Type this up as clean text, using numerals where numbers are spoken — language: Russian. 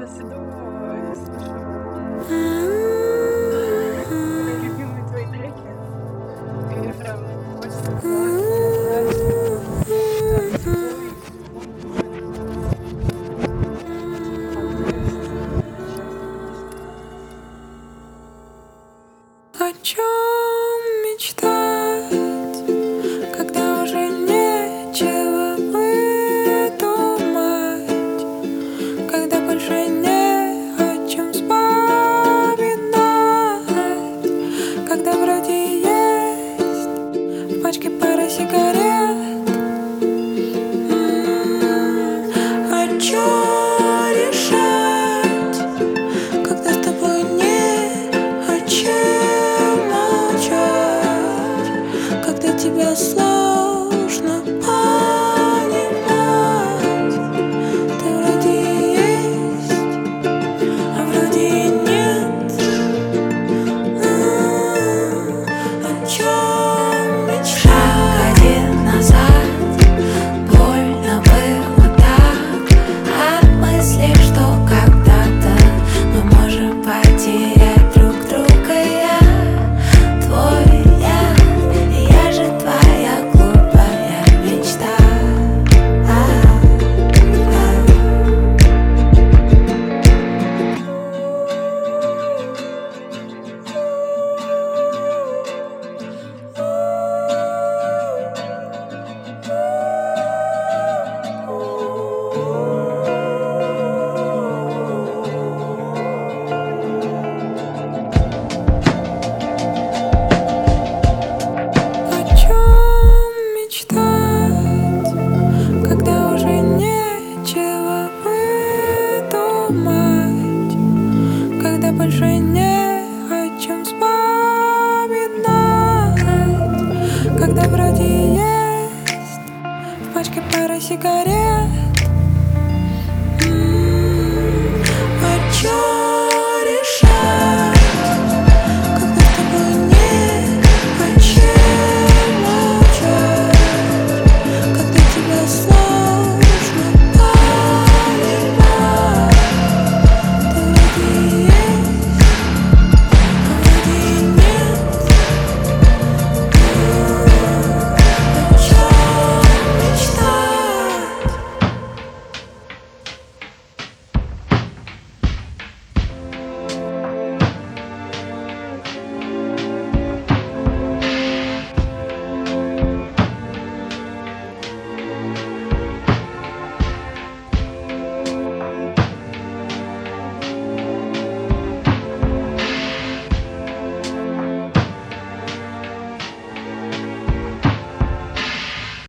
сейчас иду и слушаю мои любимые твои треки. И прям хочется поплакать, знаешь, тяжелый О чем мечтать, когда уже нечего выдумать, когда больше не о чем вспоминать, когда вроде есть в пачке пара сигарет. О чем решать, когда с тобой не о чем молчать, когда тебя сложно понимать. Ты вроде есть, а вроде и нет. О чем мечтать? Шаг один назад, больно было так от мысли, что когда-то мы можем потерять друг друга. Я твой, я же твоя глупая мечта. О чем мечтать, когда уже нечего выдумать, когда больше не о чем вспоминать, когда вроде есть в пачке пара сигарет.